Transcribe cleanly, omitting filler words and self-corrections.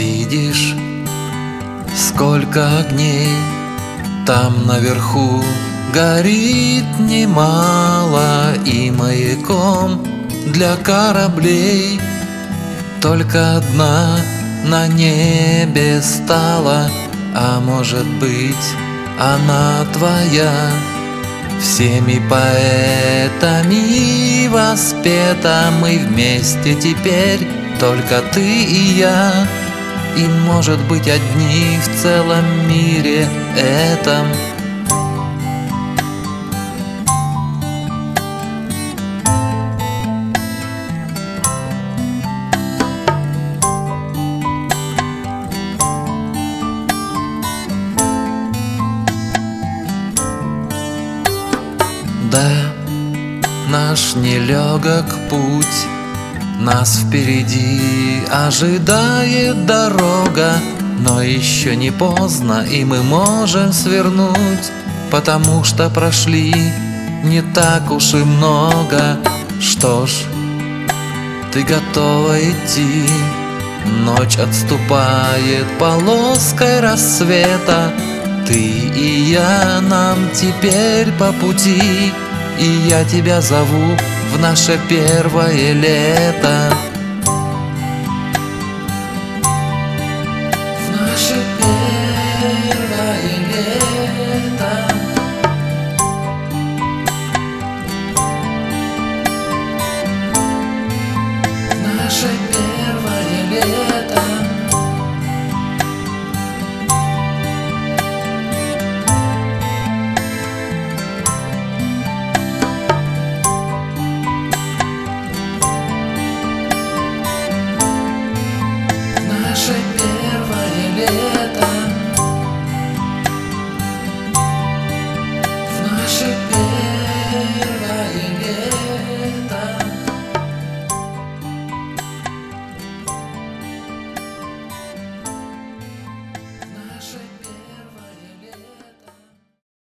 Видишь, сколько огней там наверху горит немало, и маяком для кораблей только одна на небе стала, а может быть, она твоя. Всеми поэтами воспета, мы вместе теперь, только ты и я. И, может быть, одни в целом мире этом. Да, наш нелегок путь, нас впереди ожидает дорога, но еще не поздно, и мы можем свернуть, потому что прошли не так уж и много. Что ж, ты готова идти? Ночь отступает полоской рассвета. Ты и я, нам теперь по пути, и я тебя зову в наше первое лето. В наше первое лето. В наше первое лето.